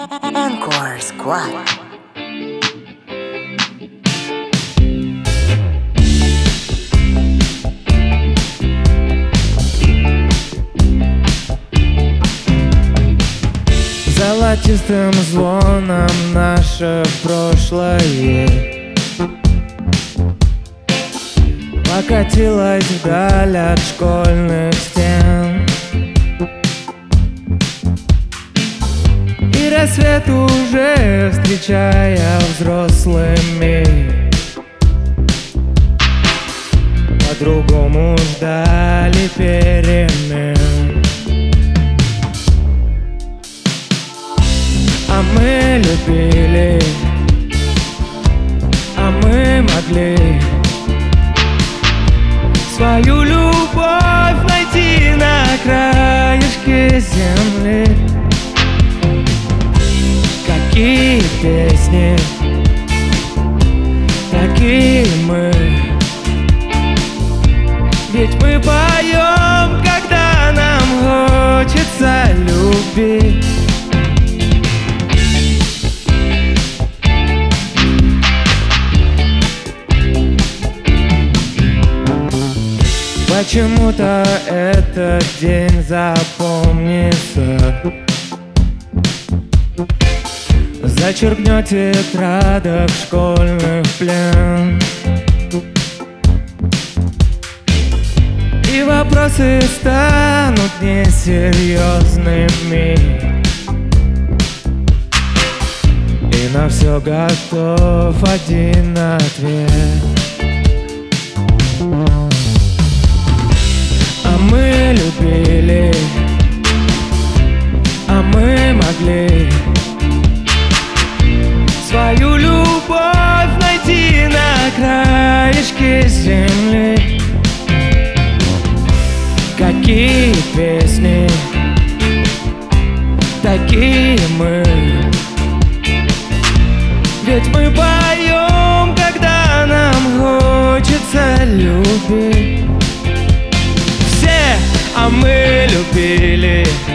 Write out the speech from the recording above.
Encore Squad. Золотистым звоном наше прошлое покатилось вдаль от школьных стен. И рассвет уже встречая взрослыми по-другому ждали перемен. А мы любили, а мы могли свою любовь найти на краешке земли. Какие песни, такие мы. Ведь мы поем, когда нам хочется любить. Почему-то этот день запомнится, зачеркнет в тетрадях школьных плен. И вопросы станут несерьезными, и на все готов один ответ. А мы любили, а мы могли свою любовь найти на краешке земли. Какие песни, такие мы. Ведь мы поем, когда нам хочется любить. А мы любили,